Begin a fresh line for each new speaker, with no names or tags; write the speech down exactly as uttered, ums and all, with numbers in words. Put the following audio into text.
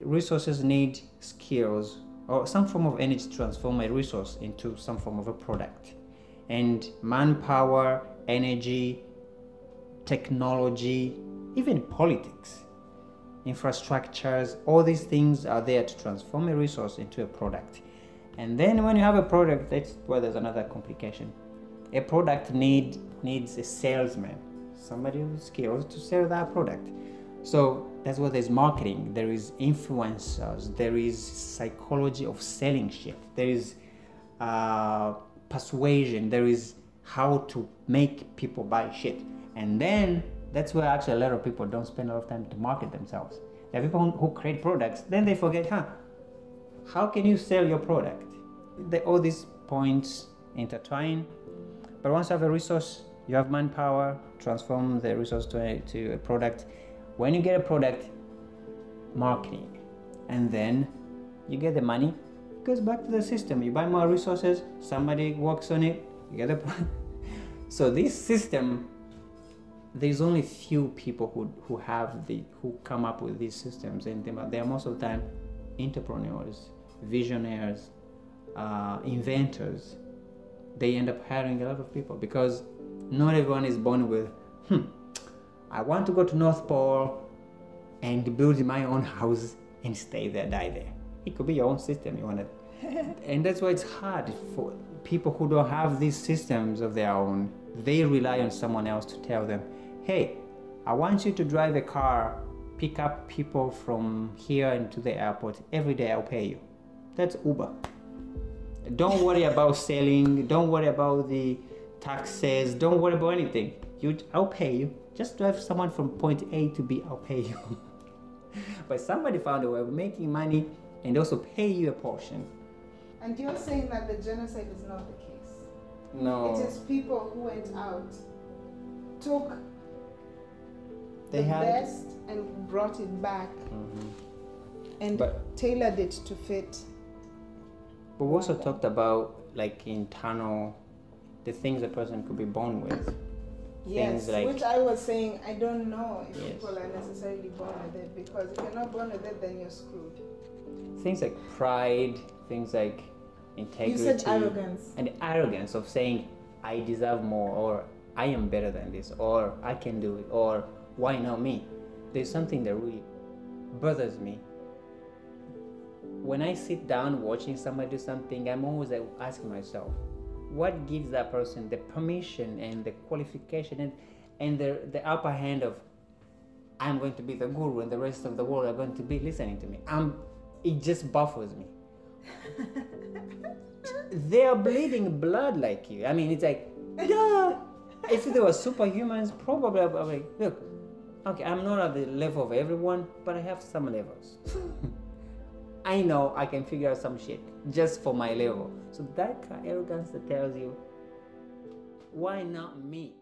resources need skills or some form of energy to transform a resource into some form of a product. And manpower, energy, technology, even politics, infrastructures, all these things are there to transform a resource into a product. And then when you have a product, that's where there's another complication. A product need needs a salesman, somebody with skills to sell that product. So that's where there's marketing, there is influencers, there is psychology of selling shit, there is uh, persuasion, there is how to make people buy shit. And then that's where actually a lot of people don't spend a lot of time to market themselves. There are people who create products, then they forget, huh, how can you sell your product? They, all these points intertwine. But once you have a resource, you have manpower, transform the resource to a, to a product. When you get a product, marketing. And then you get the money, it goes back to the system. You buy more resources, somebody works on it, you get the product. So this system, there's only few people who who have the who come up with these systems, and they are most of the time entrepreneurs, visionaries, uh, inventors. They end up hiring a lot of people because not everyone is born with, hmm, I want to go to North Pole and build my own house and stay there, die there. It could be your own system you want to, and that's why it's hard for people who don't have these systems of their own. They rely on someone else to tell them, hey, I want you to drive a car, pick up people from here into the airport. Every day I'll pay you. That's Uber. Don't worry about selling. Don't worry about the taxes. Don't worry about anything. You, I'll pay you. Just drive someone from point A to B, I'll pay you. But somebody found a way of making money and also pay you a portion.
And you're saying that the genocide is not the case?
No.
It is people who went out, took
They
the
had
best and brought it back,
mm-hmm.
and
But-
tailored it to fit.
But we also talked about like internal, the things a person could be born with.
Yes,
like-
which I was saying, I don't know if
Yes.
people are necessarily born with it, because if you're not born with it, then you're screwed.
Things like pride, things like integrity.
You said arrogance.
And the arrogance of saying, I deserve more, or I am better than this, or I can do it, or why not me? There's something that really bothers me. When I sit down watching somebody do something, I'm always like, asking myself, what gives that person the permission and the qualification and, and the, the upper hand of, I'm going to be the guru and the rest of the world are going to be listening to me. I'm, it just baffles me. They are bleeding blood like you. I mean, it's like, yeah. If they were superhumans, probably I'd be like, look, okay, I'm not at the level of everyone, but I have some levels. I know I can figure out some shit just for my level. So that kind of arrogance that tells you, why not me?